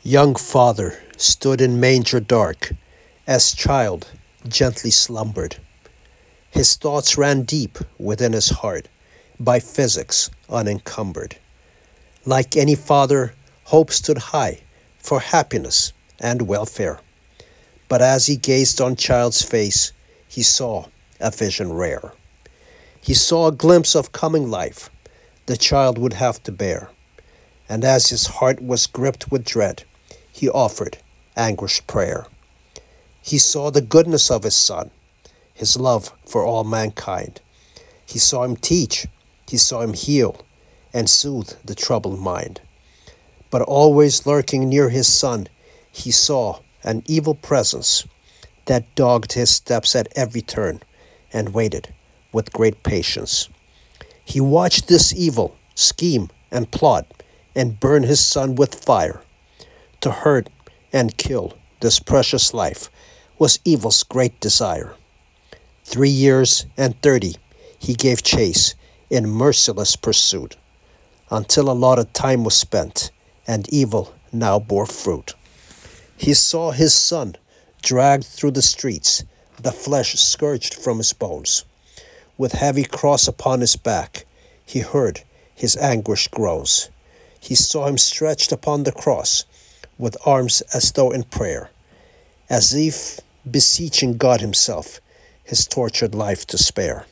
Young father stood in manger dark, as child gently slumbered. His thoughts ran deep within his heart, by physics unencumbered. Like any father, hope stood high for happiness and welfare. But as he gazed on child's face, he saw a vision rare. He saw a glimpse of coming life the child would have to bear. And as his heart was gripped with dread, he offered anguished prayer. He saw the goodness of his son, his love for all mankind. He saw him teach, he saw him heal, and soothe the troubled mind. But always lurking near his son, he saw an evil presence that dogged his steps at every turn and waited with great patience. He watched this evil scheme and plot and burn his son with fire. To hurt and kill this precious life was evil's great desire. 3 years and 30 he gave chase in merciless pursuit, until allotted time was spent and evil now bore fruit. He saw his son dragged through the streets, the flesh scourged from his bones. With heavy cross upon his back, he heard his anguished groans. He saw him stretched upon the cross, with arms as though in prayer, as if beseeching God himself his tortured life to spare.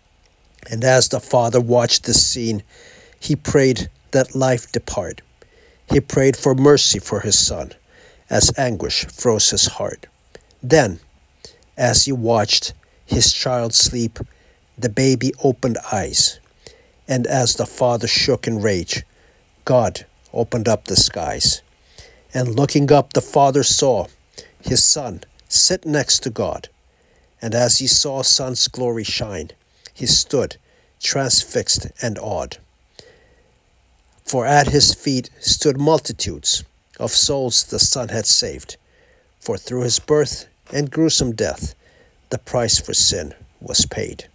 And as the father watched this scene, he prayed that life depart. He prayed for mercy for his son, as anguish froze his heart. Then, as he watched his child sleep, the baby opened eyes, and as the father shook in rage, God opened up the skies. And looking up, the father saw his son sit next to God. And as he saw son's glory shine, he stood transfixed and awed. For at his feet stood multitudes of souls the son had saved. For through his birth and gruesome death, the price for sin was paid.